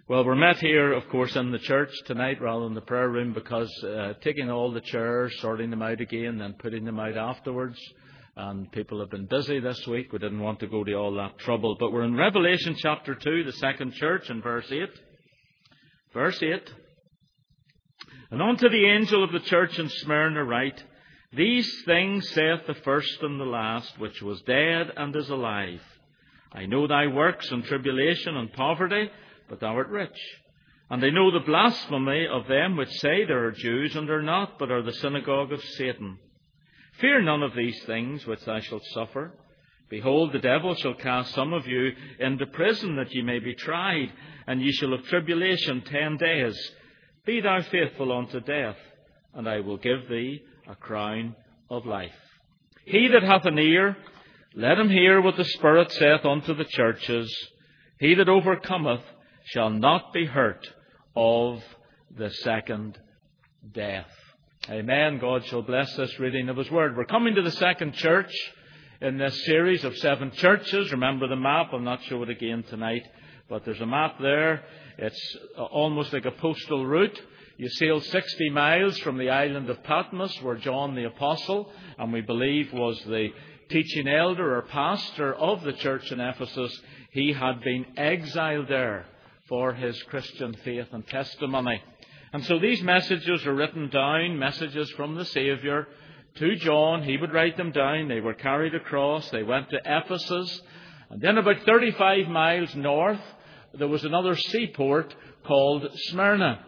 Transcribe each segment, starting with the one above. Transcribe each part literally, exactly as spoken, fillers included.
Well, we're met here, of course, in the church tonight rather than the prayer room because uh, taking all the chairs, sorting them out again, and putting them out afterwards, and people have been busy this week. We didn't want to go to all that trouble. But we're in Revelation chapter two, the second church, in verse eight. Verse eight. And unto the angel of the church in Smyrna write, These things saith the first and the last, which was dead and is alive. I know thy works and tribulation and poverty, but thou art rich. And I know the blasphemy of them which say they are Jews, and are not, but are the synagogue of Satan. Fear none of these things which thou shalt suffer. Behold, the devil shall cast some of you into prison, that ye may be tried, and ye shall have tribulation ten days. Be thou faithful unto death, and I will give thee a crown of life. He that hath an ear, let him hear what the Spirit saith unto the churches. He that overcometh shall not be hurt of the second death. Amen. God shall bless this reading of His Word. We're coming to the second church in this series of seven churches. Remember the map. I'll not show it again tonight, but there's a map there. It's almost like a postal route. You sail sixty miles from the island of Patmos, where John the Apostle, and we believe was the teaching elder or pastor of the church in Ephesus, he had been exiled there for his Christian faith and testimony. And so these messages are written down, messages from the Saviour to John. He would write them down. They were carried across. They went to Ephesus. And then about thirty-five miles north, there was another seaport called Smyrna.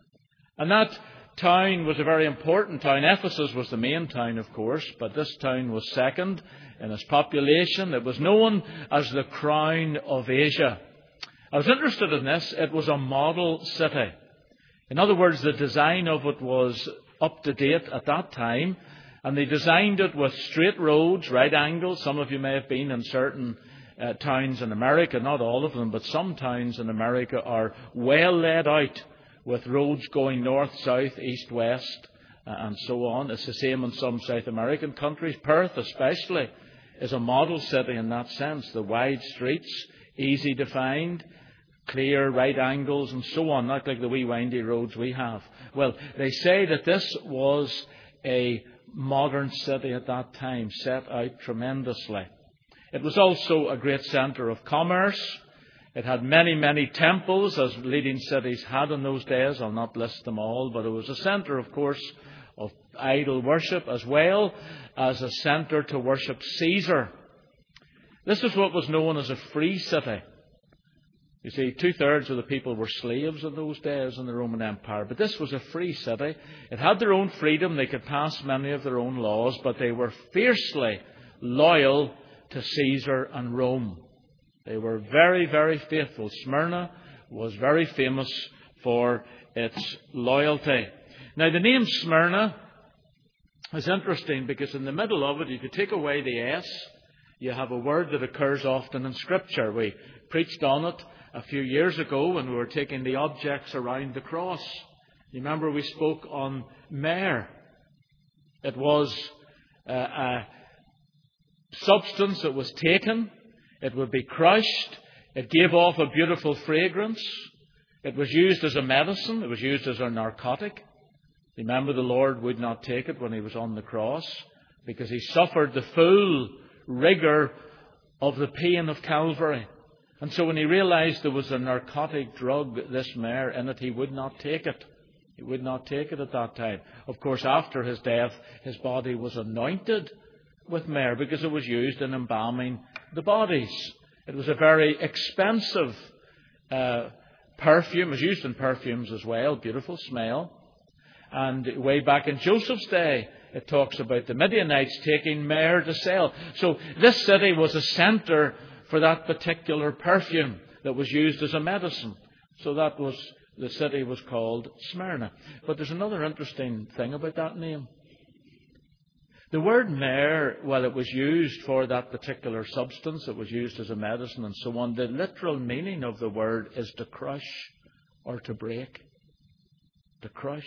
And that town was a very important town. Ephesus was the main town, of course, but this town was second in its population. It was known as the Crown of Asia. I was interested in this. It was a model city. In other words, the design of it was up to date at that time, and they designed it with straight roads, right angles. Some of you may have been in certain uh, towns in America, not all of them, but some towns in America are well laid out with roads going north, south, east, west, uh, and so on. It's the same in some South American countries. Perth especially is a model city in that sense. The wide streets, easy to find, clear right angles and so on, not like the wee windy roads we have. Well, they say that this was a modern city at that time, set out tremendously. It was also a great centre of commerce. It had many, many temples, as leading cities had in those days. I'll not list them all, but it was a centre, of course, of idol worship, as well as a centre to worship Caesar. This is what was known as a free city. You see, two-thirds of the people were slaves in those days in the Roman Empire. But this was a free city. It had their own freedom. They could pass many of their own laws, but they were fiercely loyal to Caesar and Rome. They were very, very faithful. Smyrna was very famous for its loyalty. Now, the name Smyrna is interesting because in the middle of it, if you take away the S, you have a word that occurs often in Scripture. We preached on it a few years ago when we were taking the objects around the cross. You remember we spoke on myrrh. It was a, a substance that was taken. It would be crushed. It gave off a beautiful fragrance. It was used as a medicine. It was used as a narcotic. Remember, the Lord would not take it when He was on the cross because He suffered the full rigour of the pain of Calvary. And so when He realized there was a narcotic drug, this myrrh, in it, He would not take it. He would not take it at that time. Of course, after His death, His body was anointed with myrrh because it was used in embalming the bodies. It was a very expensive uh, perfume. It was used in perfumes as well. Beautiful smell. And way back in Joseph's day, it talks about the Midianites taking myrrh to sell. So this city was a centre for that particular perfume that was used as a medicine. So that was, the city was called Smyrna. But there's another interesting thing about that name. The word myrrh, while it was used for that particular substance, it was used as a medicine and so on, the literal meaning of the word is to crush or to break. To crush,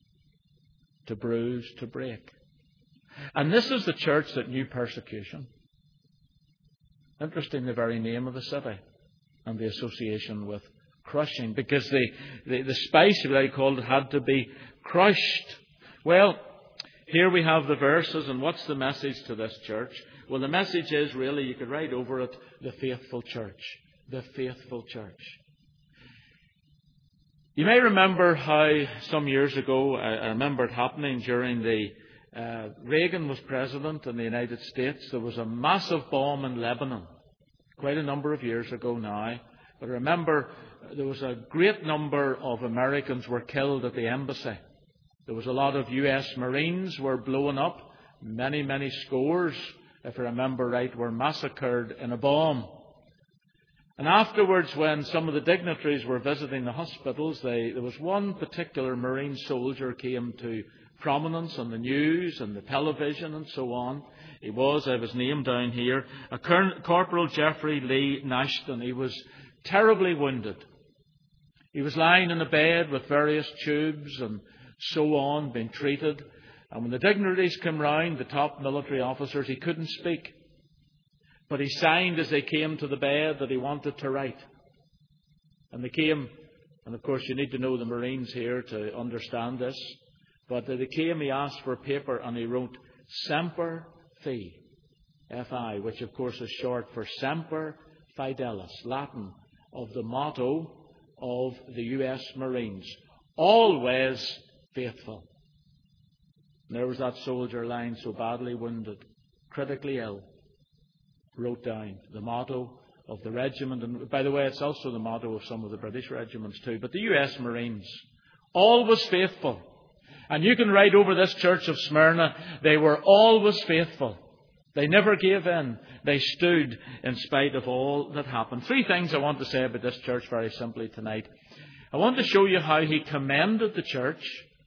to bruise, to break. And this is the church that knew persecution. Interesting, the very name of the city and the association with Crushing, because the, the, the spice, as I called it, had to be crushed. Well, here we have the verses, and what's the message to this church? Well, the message is really, you could write over it, the faithful church. The faithful church. You may remember how some years ago, I, I remember it happening during the, uh, Reagan was president in the United States. There was a massive bomb in Lebanon, quite a number of years ago now. But remember, there was a great number of Americans were killed at the embassy. There was a lot of U S Marines were blown up. Many, many scores, if I remember right, were massacred in a bomb. And afterwards, when some of the dignitaries were visiting the hospitals, they, there was one particular Marine soldier came to prominence on the news and the television and so on. He was, I have his name down here, a Corporal Jeffrey Lee Nashton. He was terribly wounded. He was lying in a bed with various tubes and so on, being treated. And when the dignitaries came round, the top military officers, he couldn't speak. But he signed as they came to the bed that he wanted to write. And they came, and of course you need to know the Marines here to understand this. But they came, he asked for paper, and he wrote Semper Fi, F I, which of course is short for Semper Fidelis, Latin, of the motto of the U S Marines. Always faithful. And there was that soldier lying so badly wounded, critically ill, wrote down the motto of the regiment. And by the way, it's also the motto of some of the British regiments too. But the U S Marines, always faithful. And you can write over this church of Smyrna, they were always faithful. They never gave in. They stood in spite of all that happened. Three things I want to say about this church very simply tonight. I want to show you how he commended the church,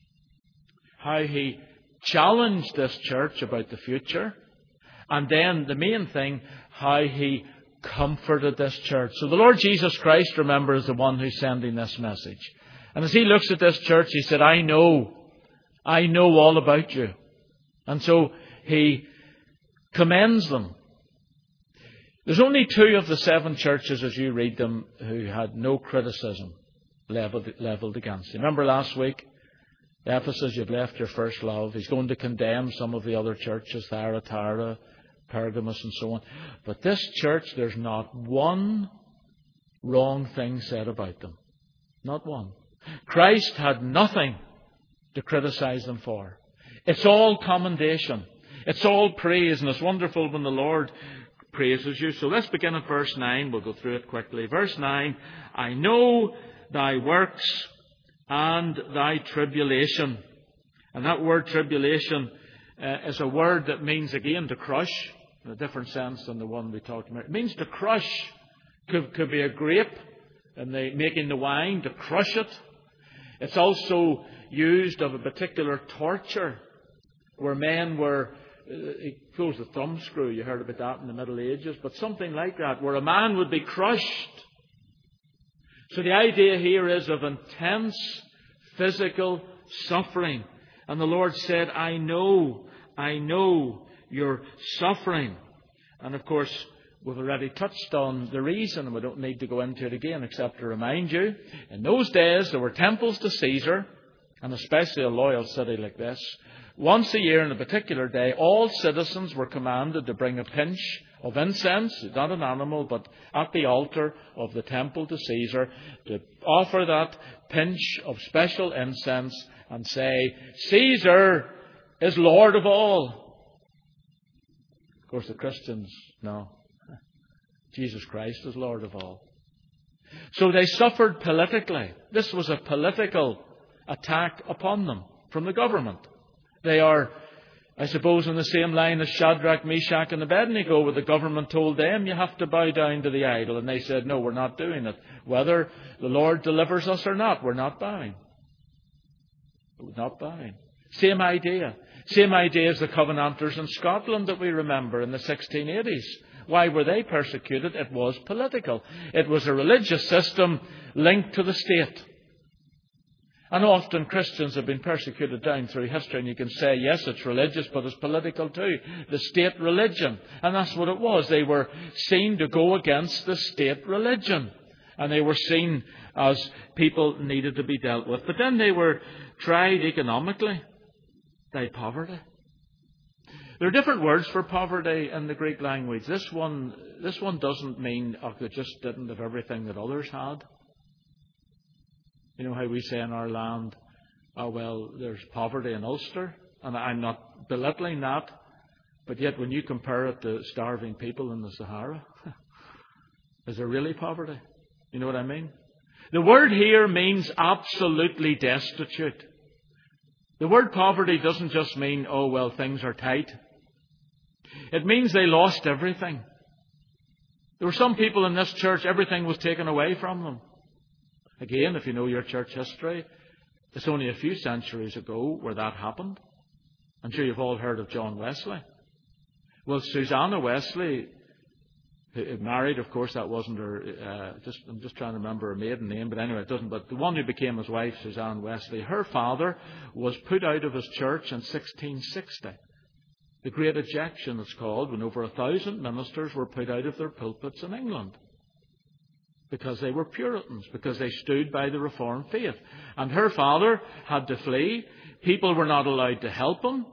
how he challenged this church about the future, and then the main thing, how he comforted this church. So the Lord Jesus Christ, remember, is the one who's sending this message. And as he looks at this church, he said, I know, I know all about you. And so he commends them. There's only two of the seven churches, as you read them, who had no criticism leveled, leveled against them. Remember last week, Ephesus, you've left your first love. He's going to condemn some of the other churches, Thyatira, Pergamos, and so on. But this church, there's not one wrong thing said about them. Not one. Christ had nothing to criticize them for. It's all commendation. It's all praise, and it's wonderful when the Lord praises you. So let's begin at verse nine. We'll go through it quickly. Verse nine, I know thy works and thy tribulation. And that word tribulation uh, is a word that means, again, to crush, in a different sense than the one we talked about. It means to crush. Could, could be a grape, and they making the wine, to crush it. It's also used of a particular torture, where men were, he pulls the thumb screw, you heard about that in the Middle Ages, but something like that, where a man would be crushed. So the idea here is of intense physical suffering. And the Lord said, I know, I know your suffering. And of course, we've already touched on the reason, and we don't need to go into it again, except to remind you, in those days there were temples to Caesar, and especially a loyal city like this. Once a year on a particular day, all citizens were commanded to bring a pinch of incense, not an animal, but at the altar of the temple to Caesar, to offer that pinch of special incense and say, Caesar is Lord of all. Of course, the Christians, no. Jesus Christ is Lord of all. So they suffered politically. This was a political attack upon them from the government. They are, I suppose, in the same line as Shadrach, Meshach, and Abednego, where the government told them, you have to bow down to the idol. And they said, no, we're not doing it. Whether the Lord delivers us or not, we're not bowing. We're not bowing. Same idea. Same idea as the Covenanters in Scotland that we remember in the sixteen eighties. Why were they persecuted? It was political. It was a religious system linked to the state. And often Christians have been persecuted down through history, and you can say, yes, it's religious, but it's political too. The state religion. And that's what it was. They were seen to go against the state religion. And they were seen as people needed to be dealt with. But then they were tried economically by poverty. There are different words for poverty in the Greek language. This one, this one doesn't mean, oh, they just didn't have everything that others had. You know how we say in our land, oh, well, there's poverty in Ulster. And I'm not belittling that. But yet when you compare it to starving people in the Sahara, is there really poverty? You know what I mean? The word here means absolutely destitute. The word poverty doesn't just mean, oh, well, things are tight. It means they lost everything. There were some people in this church, everything was taken away from them. Again, if you know your church history, it's only a few centuries ago where that happened. I'm sure you've all heard of John Wesley. Well, Susanna Wesley, who married, of course, that wasn't her, uh, just, I'm just trying to remember her maiden name, but anyway, it doesn't, but the one who became his wife, Susanna Wesley, her father was put out of his church in sixteen sixty. The Great Ejection, it's called, when over a thousand ministers were put out of their pulpits in England. Because they were Puritans, because they stood by the Reformed faith. And her father had to flee. People were not allowed to help him.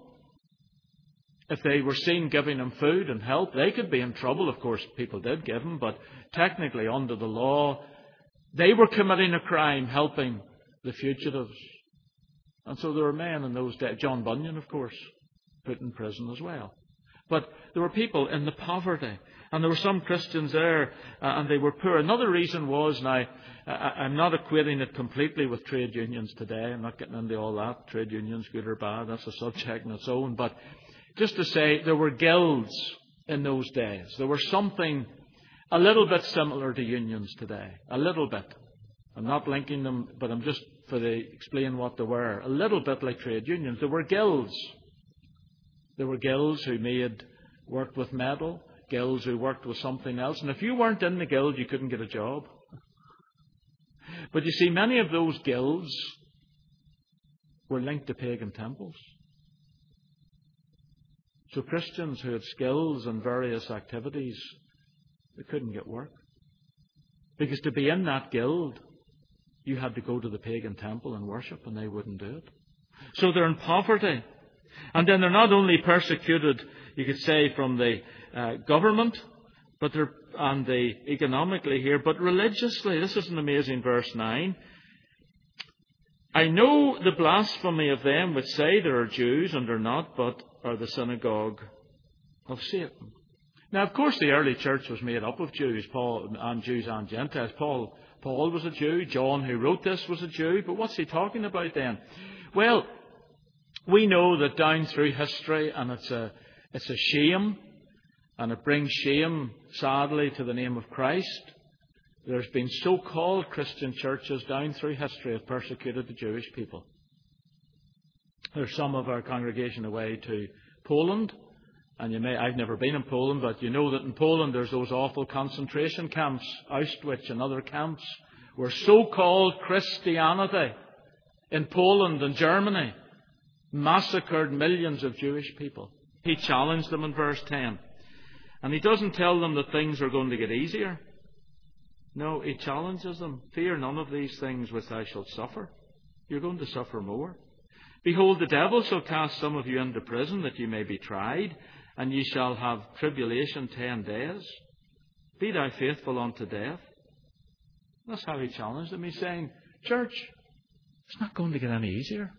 If they were seen giving him food and help, they could be in trouble. Of course, people did give him, but technically under the law, they were committing a crime helping the fugitives. And so there were men in those days, John Bunyan, of course, put in prison as well. But there were people in the poverty. And there were some Christians there, uh, and they were poor. Another reason was, now, I, I'm not equating it completely with trade unions today. I'm not getting into all that. Trade unions, good or bad, that's a subject in its own. But just to say, there were guilds in those days. There were something a little bit similar to unions today. A little bit. I'm not linking them, but I'm just for the explain what they were. A little bit like trade unions. There were guilds. There were guilds who made, worked with metal. Guilds who worked with something else. And if you weren't in the guild, you couldn't get a job. But you see, many of those guilds were linked to pagan temples. So Christians who had skills in various activities, they couldn't get work. Because to be in that guild, you had to go to the pagan temple and worship, and they wouldn't do it. So they're in poverty. And then they're not only persecuted, you could say, from the uh, government, but they're and the economically here, but religiously. This is an amazing verse nine. I know the blasphemy of them which say they are Jews and are not, but are the synagogue of Satan. Now, of course, the early church was made up of Jews, Paul and Jews and Gentiles. Paul, Paul was a Jew. John, who wrote this, was a Jew. But what's he talking about then? Well, we know that down through history, and it's a it's a shame, and it brings shame, sadly, to the name of Christ. There's been so-called Christian churches down through history have persecuted the Jewish people. There's some of our congregation away to Poland, and you may, I've never been in Poland, but you know that in Poland there's those awful concentration camps, Auschwitz and other camps, where so-called Christianity in Poland and Germany massacred millions of Jewish people. He challenged them in verse ten. And he doesn't tell them that things are going to get easier. No, he challenges them. Fear none of these things which thou shalt suffer. You're going to suffer more. Behold, the devil shall cast some of you into prison, that you may be tried, and ye shall have tribulation ten days. Be thou faithful unto death. That's how he challenged them. He's saying, church, it's not going to get any easier.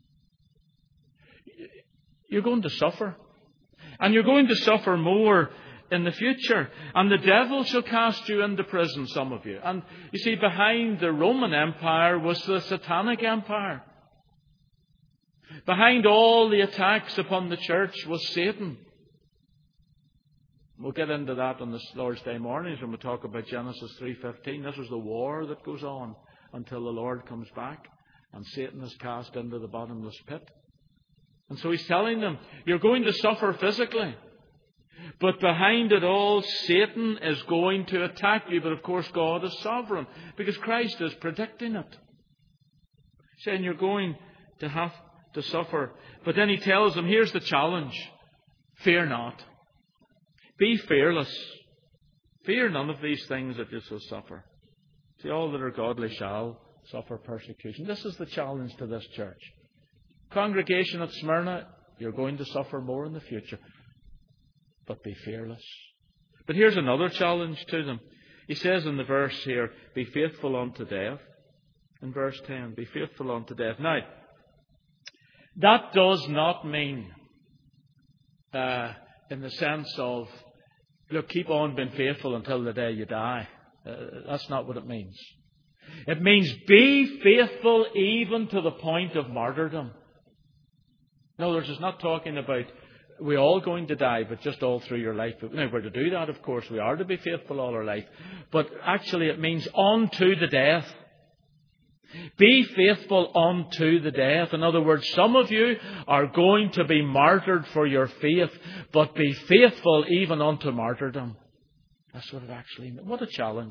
You're going to suffer. And you're going to suffer more in the future. And the devil shall cast you into prison, some of you. And you see, behind the Roman Empire was the Satanic Empire. Behind all the attacks upon the church was Satan. We'll get into that on the Lord's Day mornings when we talk about Genesis three fifteen. This is the war that goes on until the Lord comes back and Satan is cast into the bottomless pit. And so he's telling them, you're going to suffer physically. But behind it all, Satan is going to attack you. But of course, God is sovereign, because Christ is predicting it. Saying you're going to have to suffer. But then he tells them, here's the challenge. Fear not. Be fearless. Fear none of these things that you shall suffer. See, all that are godly shall suffer persecution. This is the challenge to this church. Congregation at Smyrna, you're going to suffer more in the future. But be fearless. But here's another challenge to them. He says in the verse here, be faithful unto death. In verse ten, be faithful unto death. Now, that does not mean, uh, in the sense of, look, keep on being faithful until the day you die. Uh, that's not what it means. It means be faithful even to the point of martyrdom. In other words, it's not talking about we're all going to die, but just all through your life. Now, we're to do that, of course. We are to be faithful all our life. But actually, it means unto the death. Be faithful unto the death. In other words, some of you are going to be martyred for your faith, but be faithful even unto martyrdom. That's what it actually means. What a challenge.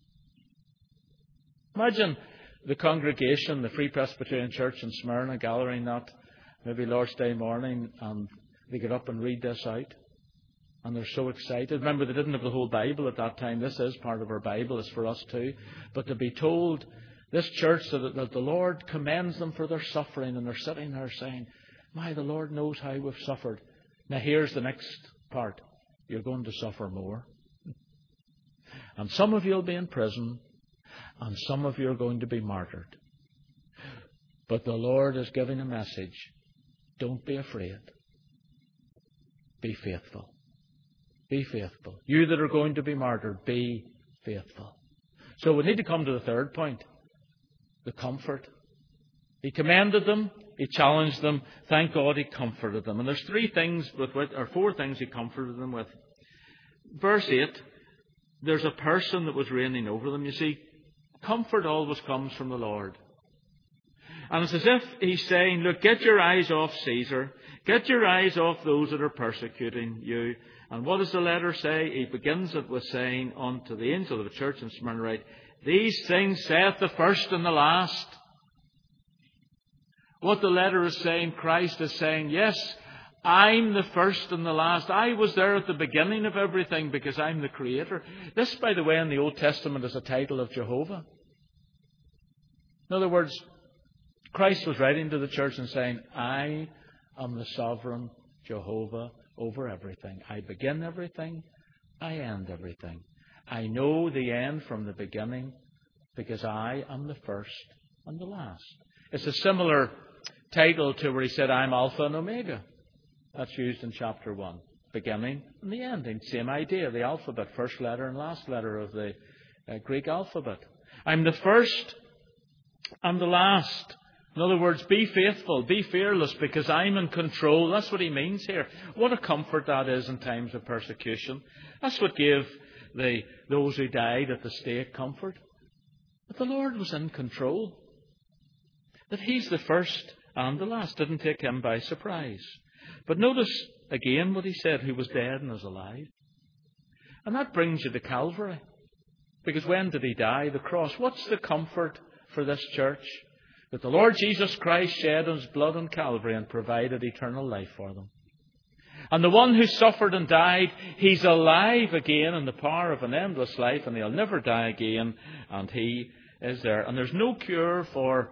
Imagine the congregation, the Free Presbyterian Church in Smyrna, gathering that maybe Lord's Day morning, and they get up and read this out. And they're so excited. Remember, they didn't have the whole Bible at that time. This is part of our Bible. It's for us too. But to be told, this church, that, that the Lord commends them for their suffering, and they're sitting there saying, my, the Lord knows how we've suffered. Now here's the next part. You're going to suffer more. And some of you will be in prison, and some of you are going to be martyred. But the Lord is giving a message. Don't be afraid. Be faithful. Be faithful. You that are going to be martyred, be faithful. So we need to come to the third point. The comfort. He commended them. He challenged them. Thank God He comforted them. And there's three things with which, or four things He comforted them with. Verse eight. There's a person that was reigning over them. You see, comfort always comes from the Lord. And it's as if He's saying, look, get your eyes off Caesar. Get your eyes off those that are persecuting you. And what does the letter say? He begins it with saying unto the angel of the church in Smyrna, right, these things saith the first and the last. What the letter is saying, Christ is saying, yes, I'm the first and the last. I was there at the beginning of everything because I'm the Creator. This, by the way, in the Old Testament is a title of Jehovah. In other words, Christ was writing to the church and saying, I am the sovereign Jehovah over everything. I begin everything. I end everything. I know the end from the beginning because I am the first and the last. It's a similar title to where He said, I'm Alpha and Omega. That's used in chapter one. Beginning and the ending. Same idea. The alphabet. First letter and last letter of the uh, Greek alphabet. I'm the first and the last. In other words, be faithful, be fearless, because I'm in control. That's what He means here. What a comfort that is in times of persecution. That's what gave the those who died at the stake comfort. That the Lord was in control. That He's the first and the last. Didn't take Him by surprise. But notice again what He said, who was dead and is alive. And that brings you to Calvary. Because when did He die? The cross. What's the comfort for this church? That the Lord Jesus Christ shed His blood on Calvary and provided eternal life for them. And the one who suffered and died, He's alive again in the power of an endless life, and He'll never die again, and He is there. And there's no cure for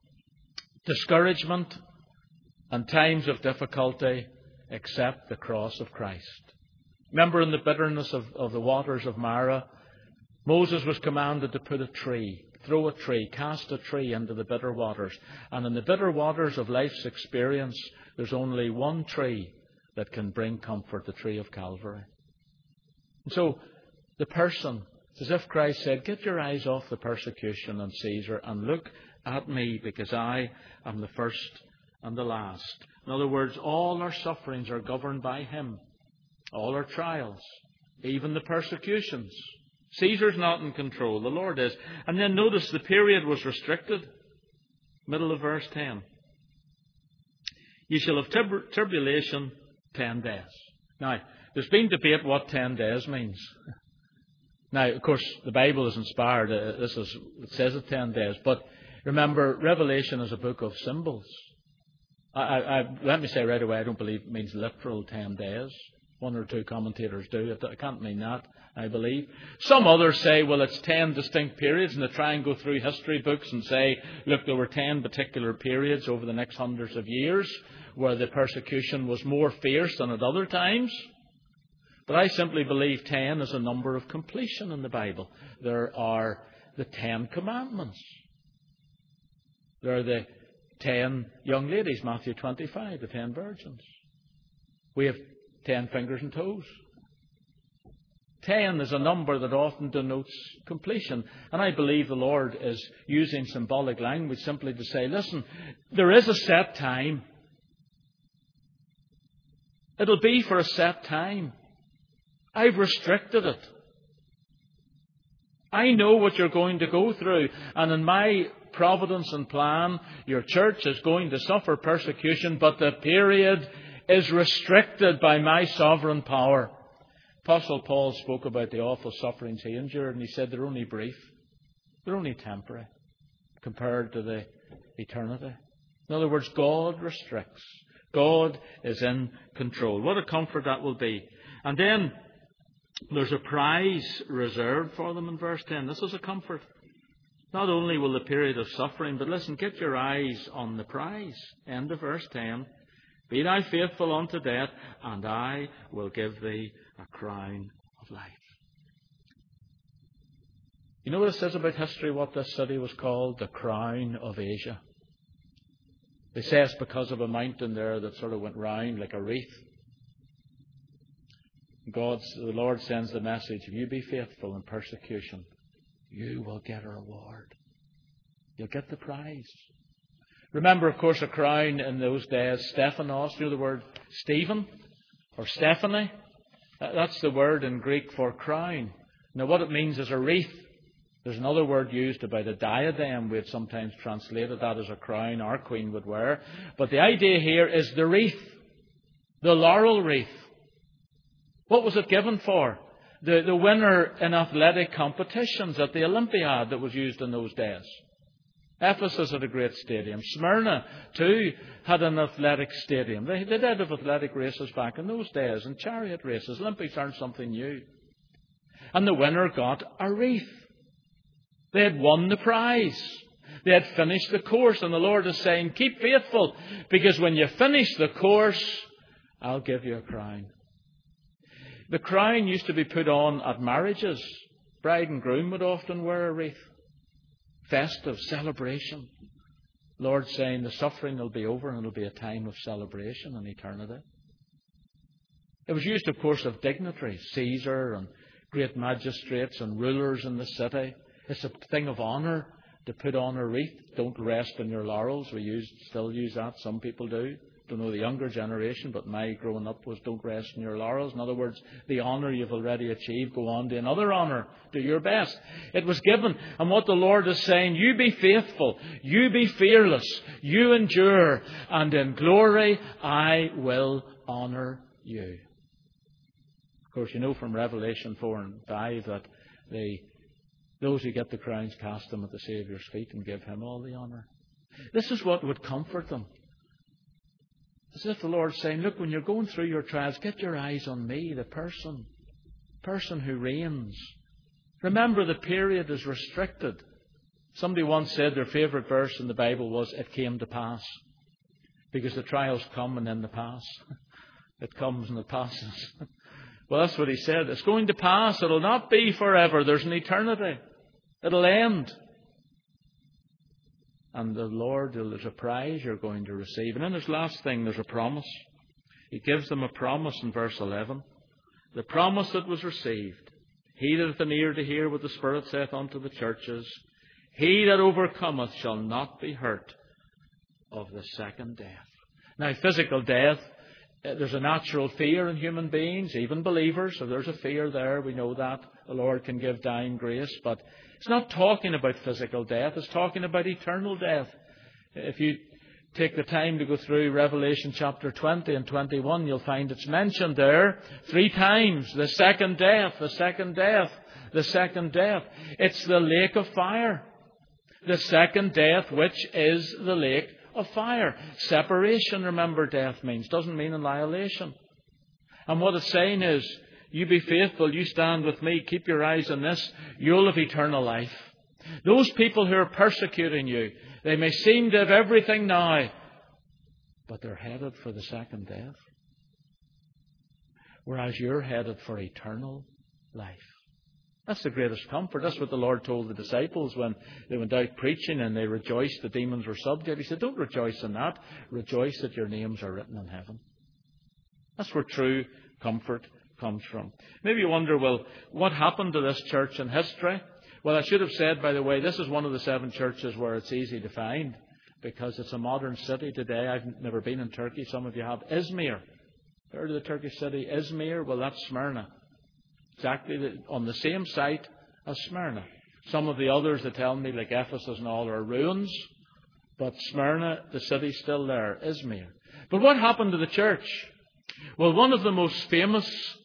discouragement and times of difficulty except the cross of Christ. Remember, in the bitterness of, of the waters of Marah, Moses was commanded to put a tree, throw a tree, cast a tree into the bitter waters. And in the bitter waters of life's experience, there's only one tree that can bring comfort, the tree of Calvary. And so, the person, it's as if Christ said, get your eyes off the persecution and Caesar and look at me, because I am the first and the last. In other words, all our sufferings are governed by Him. All our trials, even the persecutions. Caesar's not in control, the Lord is. And then notice the period was restricted. Middle of verse ten. You shall have trib- tribulation ten days. Now, there's been debate what ten days means. Now, of course, the Bible is inspired. Uh, this is, it says it ten days. But remember, Revelation is a book of symbols. I, I, I, let me say right away, I don't believe it means literal ten days. One or two commentators do. I can't mean that, I believe. Some others say, well, it's ten distinct periods, and they try and go through history books and say, look, there were ten particular periods over the next hundreds of years where the persecution was more fierce than at other times. But I simply believe ten is a number of completion in the Bible. There are the Ten Commandments. There are the ten young ladies, Matthew twenty-five, the ten virgins. We have ten fingers and toes. Ten is a number that often denotes completion. And I believe the Lord is using symbolic language simply to say, listen, there is a set time. It'll be for a set time. I've restricted it. I know what you're going to go through. And in my providence and plan, your church is going to suffer persecution, but the period is restricted by my sovereign power. Apostle Paul spoke about the awful sufferings he endured, and he said they're only brief. They're only temporary compared to the eternity. In other words, God restricts. God is in control. What a comfort that will be. And then there's a prize reserved for them in verse ten. This is a comfort. Not only will the period of suffering, but listen, get your eyes on the prize. End of verse ten. Be thou faithful unto death, and I will give thee a crown of life. You know what it says about history, what this city was called? The crown of Asia. They say it's because of a mountain there that sort of went round like a wreath. God's, the Lord sends the message, if you be faithful in persecution, you will get a reward. You'll get the prize. Remember, of course, a crown in those days, Stephanos, you know the word Stephen or Stephanie? That's the word in Greek for crown. Now, what it means is a wreath. There's another word used about a diadem. We've sometimes translated that as a crown our queen would wear. But the idea here is the wreath, the laurel wreath. What was it given for? The, the winner in athletic competitions at the Olympiad that was used in those days. Ephesus had a great stadium. Smyrna, too, had an athletic stadium. They, they did have athletic races back in those days, and chariot races. Olympics aren't something new. And the winner got a wreath. They had won the prize. They had finished the course, and the Lord is saying, keep faithful, because when you finish the course, I'll give you a crown. The crown used to be put on at marriages. Bride and groom would often wear a wreath. Festive celebration. Lord saying the suffering will be over and it'll be a time of celebration in eternity. It was used, of course, of dignitaries, Caesar and great magistrates and rulers in the city. It's a thing of honour to put on a wreath. Don't rest on your laurels. We use, still use that. Some people do. Don't know the younger generation, but my growing up was don't rest on your laurels. In other words, the honour you've already achieved, go on to another honour. Do your best. It was given. And what the Lord is saying, you be faithful. You be fearless. You endure. And in glory I will honour you. Of course, you know from Revelation four and five that the, those who get the crowns cast them at the Saviour's feet and give Him all the honour. This is what would comfort them. As if the Lord's saying, look, when you're going through your trials, get your eyes on me, the person, person who reigns. Remember, the period is restricted. Somebody once said their favourite verse in the Bible was, it came to pass. Because the trials come and then they pass. It comes and it passes. Well, that's what he said. It's going to pass. It'll not be forever. There's an eternity. It'll end. And the Lord, there's a prize you're going to receive. And then this last thing, there's a promise. He gives them a promise in verse eleven. The promise that was received. He that hath an ear to hear what the Spirit saith unto the churches. He that overcometh shall not be hurt of the second death. Now, physical death, there's a natural fear in human beings, even believers. So there's a fear there. We know that. The Lord can give dying grace. But it's not talking about physical death. It's talking about eternal death. If you take the time to go through Revelation chapter twenty and twenty-one, you'll find it's mentioned there three times. The second death, the second death, the second death. It's the lake of fire. The second death, which is the lake of fire. Separation, remember, death means. Doesn't mean annihilation. And what it's saying is, you be faithful, you stand with me, keep your eyes on this, you'll have eternal life. Those people who are persecuting you, they may seem to have everything now, but they're headed for the second death. Whereas you're headed for eternal life. That's the greatest comfort. That's what the Lord told the disciples when they went out preaching and they rejoiced the demons were subject. He said, don't rejoice in that. Rejoice that your names are written in heaven. That's where true comfort comes from. Maybe you wonder, well, what happened to this church in history? Well, I should have said, by the way, this is one of the seven churches where it's easy to find because it's a modern city today. I've never been in Turkey. Some of you have. Izmir. Heard of the Turkish city Izmir? Well, that's Smyrna. Exactly on the same site as Smyrna. Some of the others, they tell me, like Ephesus and all, are ruins. But Smyrna, the city's still there, Izmir. But what happened to the church? Well, one of the most famous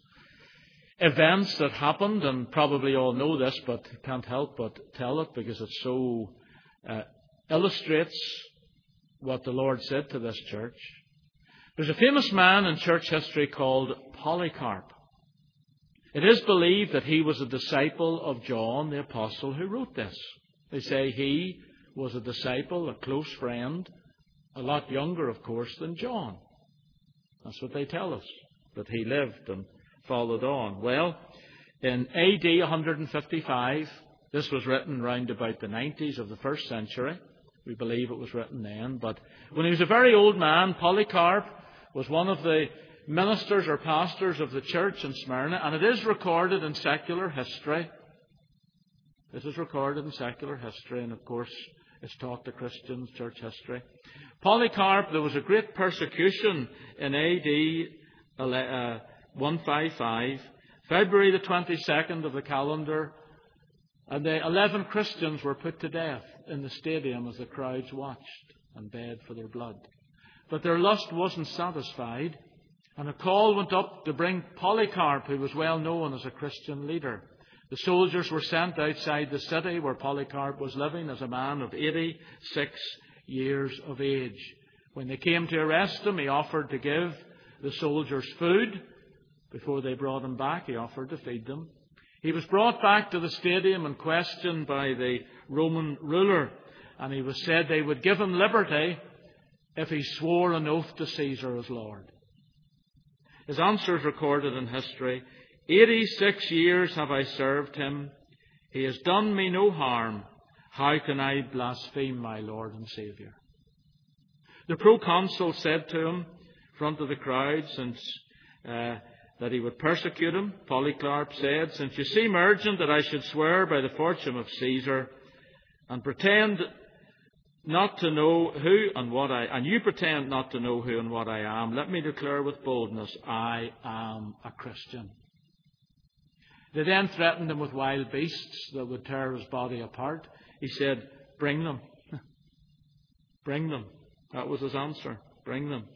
events that happened, and probably all know this, but can't help but tell it because it so uh, illustrates what the Lord said to this church. There's a famous man in church history called Polycarp. It is believed that he was a disciple of John the Apostle who wrote this. They say he was a disciple, a close friend, a lot younger, of course, than John. That's what they tell us, that he lived and followed on. Well, in A D one fifty-five, this was written round about the nineties of the first century. We believe it was written then. But when he was a very old man, Polycarp was one of the ministers or pastors of the church in Smyrna, and it is recorded in secular history. This is recorded in secular history, and of course it's taught to Christians, church history. Polycarp, there was a great persecution in A D one fifty-five, February the twenty-second of the calendar, and the eleven Christians were put to death in the stadium as the crowds watched and begged for their blood. But their lust wasn't satisfied, and a call went up to bring Polycarp, who was well known as a Christian leader. The soldiers were sent outside the city where Polycarp was living as a man of eighty-six years of age. When they came to arrest him, he offered to give the soldiers food. Before they brought him back, he offered to feed them. He was brought back to the stadium and questioned by the Roman ruler, and he was said they would give him liberty if he swore an oath to Caesar as Lord. His answer is recorded in history. Eighty-six years have I served him. He has done me no harm. How can I blaspheme my Lord and Saviour? The proconsul said to him, in front of the crowd, since uh, that he would persecute him, Polycarp said, since you seem urgent that I should swear by the fortune of Caesar, and pretend not to know who and what I, and you pretend not to know who and what I am, let me declare with boldness, I am a Christian. They then threatened him with wild beasts that would tear his body apart. He said, bring them. Bring them. That was his answer. Bring them.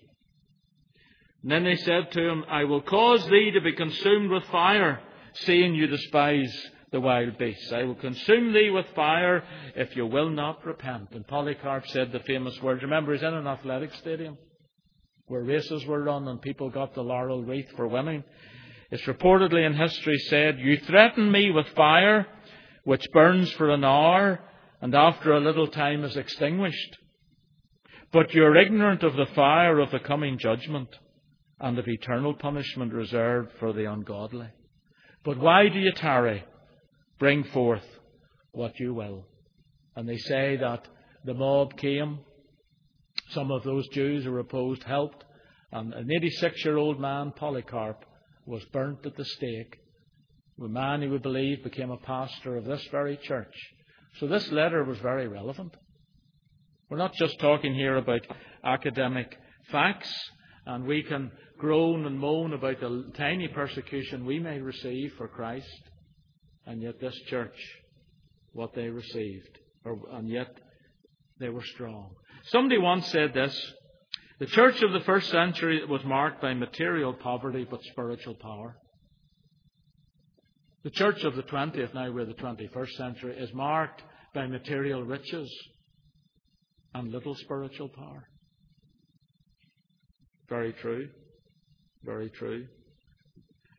And then they said to him, I will cause thee to be consumed with fire, seeing you despise the wild beasts. I will consume thee with fire if you will not repent. And Polycarp said the famous words. Remember, he's in an athletic stadium where races were run and people got the laurel wreath for winning. It's reportedly in history said, you threaten me with fire, which burns for an hour, and after a little time is extinguished. But you're ignorant of the fire of the coming judgment, and of eternal punishment reserved for the ungodly. But why do you tarry? Bring forth what you will. And they say that the mob came. Some of those Jews who were opposed helped. And an eighty-six-year-old man, Polycarp, was burnt at the stake. The man, he would believe, became a pastor of this very church. So this letter was very relevant. We're not just talking here about academic facts, and we can groan and moan about the tiny persecution we may receive for Christ, and yet this church, what they received, or, and yet they were strong. Somebody once said this, the church of the first century was marked by material poverty but spiritual power. The church of the twentieth, now we're the twenty-first century, is marked by material riches and little spiritual power. Very true. Very true.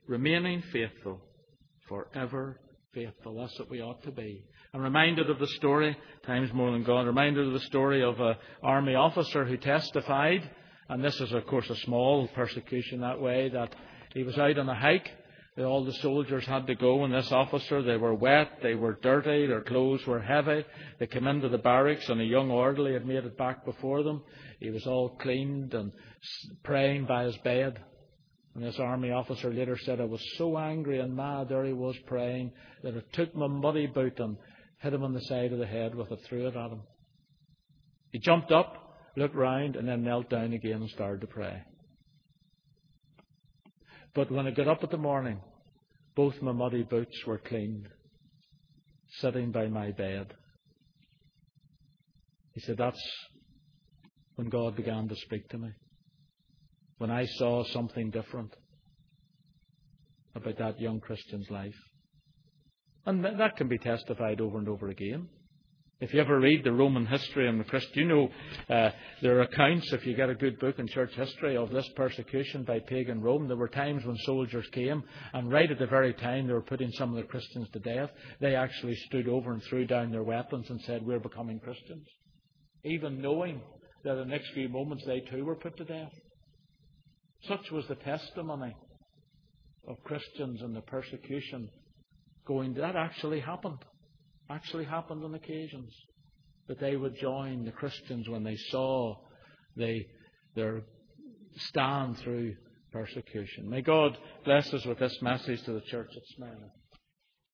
remaining faithful, forever faithful. That's what we ought to be. I'm reminded of the story, times more than gone, reminded of the story of an army officer who testified, and this is, of course, a small persecution that way, that he was out on a hike. All the soldiers had to go, and this officer, they were wet, they were dirty, their clothes were heavy. They came into the barracks, and a young orderly had made it back before them. He was all cleaned and praying by his bed. And this army officer later said, I was so angry and mad, there he was praying, that I took my muddy boot and hit him on the side of the head with it, threw it at him. He jumped up, looked round, and then knelt down again and started to pray. But when I got up in the morning, both my muddy boots were cleaned, sitting by my bed. He said, that's when God began to speak to me. When I saw something different about that young Christian's life. And that can be testified over and over again. If you ever read the Roman history and the Christ, you know uh, there are accounts, if you get a good book in church history, of this persecution by pagan Rome. There were times when soldiers came, and right at the very time they were putting some of the Christians to death, they actually stood over and threw down their weapons and said, we're becoming Christians. Even knowing that in the next few moments they too were put to death. Such was the testimony of Christians and the persecution going. That actually happened. Actually happened on occasions. That they would join the Christians when they saw they, their stand through persecution. May God bless us with this message to the church at Smyrna.